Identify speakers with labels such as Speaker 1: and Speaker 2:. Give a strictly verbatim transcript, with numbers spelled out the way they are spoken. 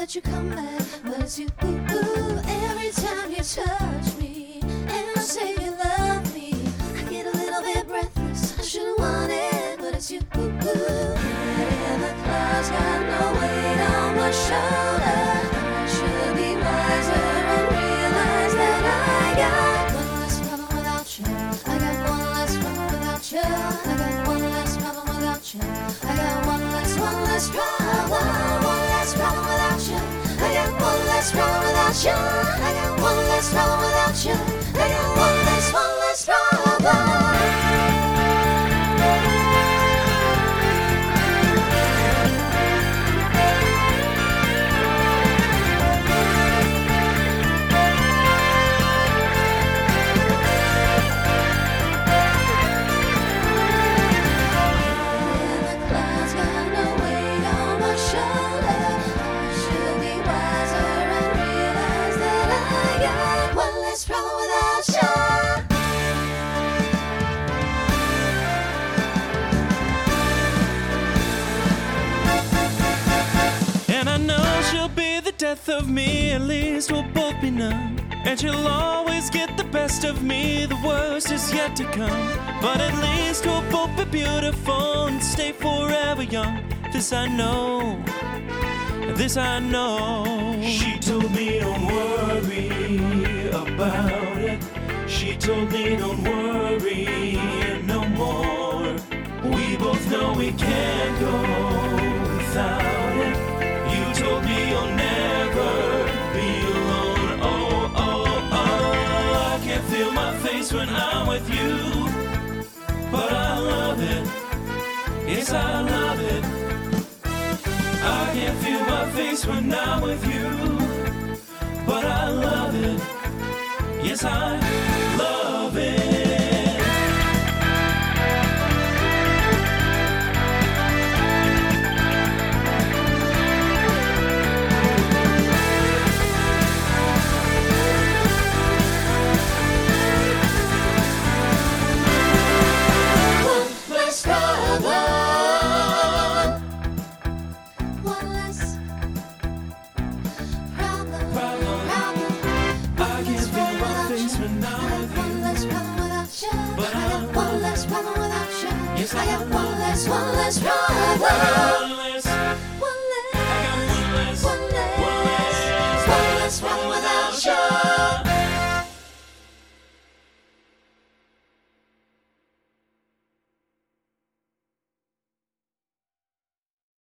Speaker 1: that you come back, but it's you. Ooh, every time you touch me and you say you love me, I get a little bit breathless. I shouldn't want it, but it's you. Ooh, and the clouds got no weight on my shoulder. I should be wiser and realize that I got one less problem without you. I got one less problem without you. I got one less problem without you. I got one less, one less problem, one less problem without you. I got one less problem without you. I got one less problem without you. I got one less, one less problem.
Speaker 2: Death of me, at least we'll both be numb. And she'll always get the best of me, the worst is yet to come. But at least we'll both be beautiful and stay forever young. This I know, this I know.
Speaker 3: She told me don't worry about it. She told me don't worry no more. We both know we can't go without it. You told me you'll never be alone. Oh, oh, oh. I can't feel my face when I'm with you, but I love it. Yes, I love it. I can't feel my face when I'm with you, but I love it. Yes, I love it.
Speaker 1: I got one less, one less problem.